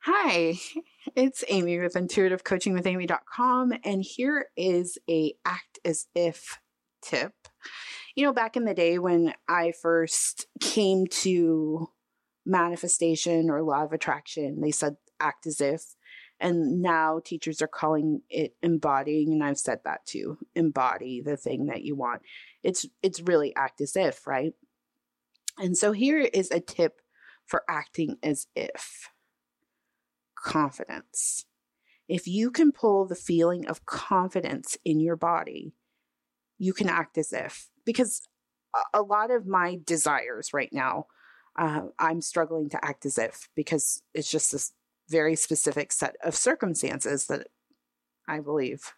Hi, it's Amy with intuitivecoachingwithamy.com, and here is a act as if tip. Back in the day when I first came to manifestation or law of attraction, they said act as if, and now teachers are calling it embodying, and I've said that too. Embody the thing that you want. It's really act as if, right? And so here is a tip for acting as if. Confidence. If you can pull the feeling of confidence in your body, you can act as if. Because a lot of my desires right now, I'm struggling to act as if because it's just this very specific set of circumstances that I believe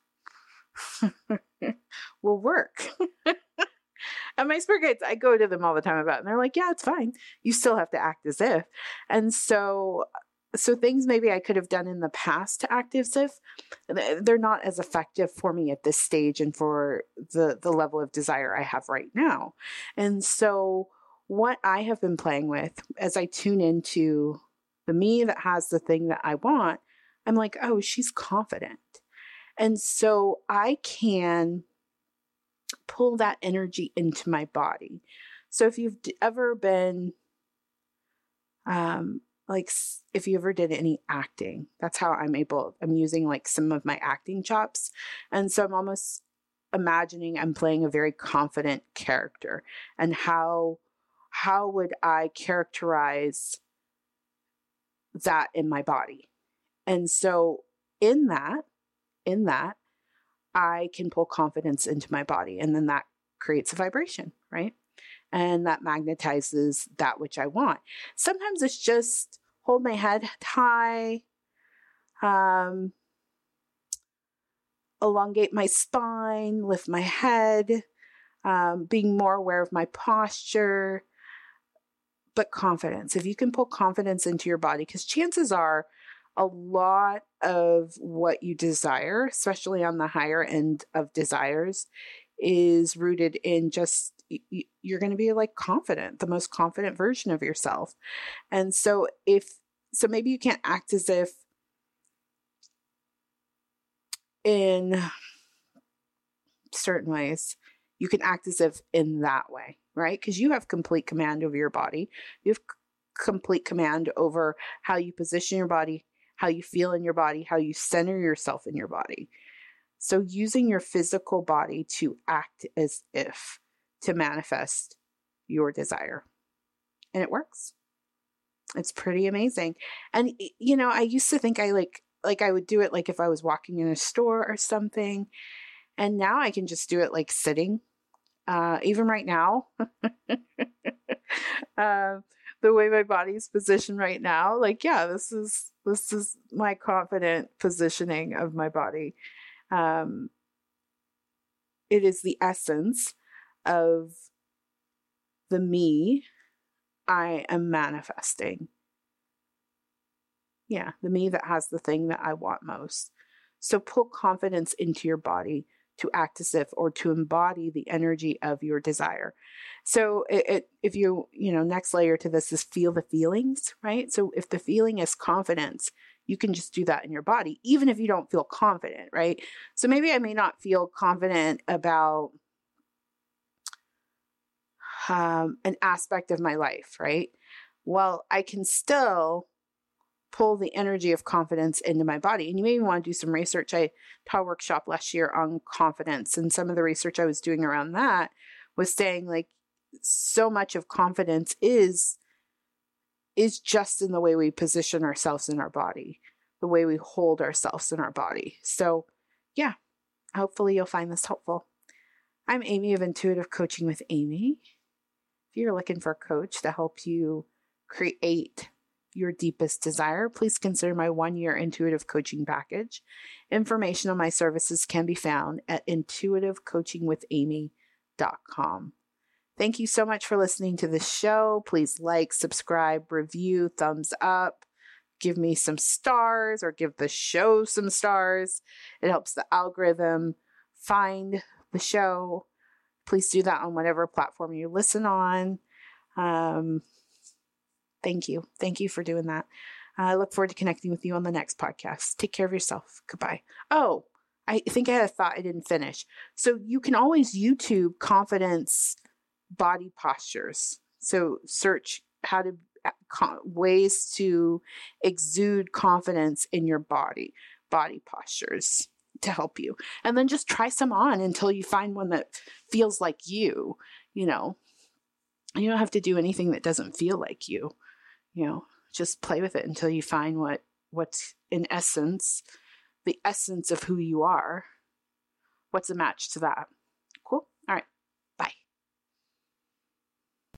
will work. And my spirit guides, I go to them all the time about it, and they're like, yeah, it's fine. You still have to act as if. And so things maybe I could have done in the past to act as if, they're not as effective for me at this stage and for the level of desire I have right now. And so what I have been playing with as I tune into the me that has the thing that I want, I'm like, oh, she's confident. And so I can pull that energy into my body. So if you've ever been, like if you ever did any acting, that's how I'm using like some of my acting chops. And so I'm almost imagining I'm playing a very confident character, and how would I characterize that in my body? And so in that, I can pull confidence into my body, and then that creates a vibration, right? And that magnetizes that which I want. Sometimes it's just hold my head high, elongate my spine, lift my head, being more aware of my posture, but confidence. If you can pull confidence into your body, because chances are a lot of what you desire, especially on the higher end of desires, is rooted in just you're going to be like confident, the most confident version of yourself. And so maybe you can't act as if in certain ways, you can act as if in that way, right? Because you have complete command over your body. You have complete command over how you position your body, how you feel in your body, how you center yourself in your body. So using your physical body to act as if to manifest your desire. And it works. It's pretty amazing. And, I used to think I I would do it like if I was walking in a store or something. And now I can just do it like sitting. Even right now, the way my body's positioned right now, like, yeah, this is my confident positioning of my body. It is the essence of the me I am manifesting. Yeah, the me that has the thing that I want most. So pull confidence into your body to act as if, or to embody the energy of your desire. So if you, next layer to this is feel the feelings, right? So if the feeling is confidence, you can just do that in your body, even if you don't feel confident, right? So maybe I may not feel confident about an aspect of my life, right? Well, I can still pull the energy of confidence into my body. And you maybe want to do some research. I taught a workshop last year on confidence, and some of the research I was doing around that was saying like so much of confidence is just in the way we position ourselves in our body, the way we hold ourselves in our body. So yeah, hopefully you'll find this helpful. I'm Amy of Intuitive Coaching with Amy. If you're looking for a coach to help you create your deepest desire, please consider my 1-year intuitive coaching package. Information on my services can be found at intuitivecoachingwithamy.com. Thank you so much for listening to the show. Please like, subscribe, review, thumbs up, give me some stars, or give the show some stars. It helps the algorithm find the show. Please do that on whatever platform you listen on. Thank you. Thank you for doing that. I look forward to connecting with you on the next podcast. Take care of yourself. Goodbye. Oh, I think I had a thought I didn't finish. So you can always YouTube confidence body postures. So search how to ways to exude confidence in your body postures to help you. And then just try some on until you find one that feels like you. You know, you don't have to do anything that doesn't feel like you. You know, just play with it until you find what's in essence, the essence of who you are. What's a match to that?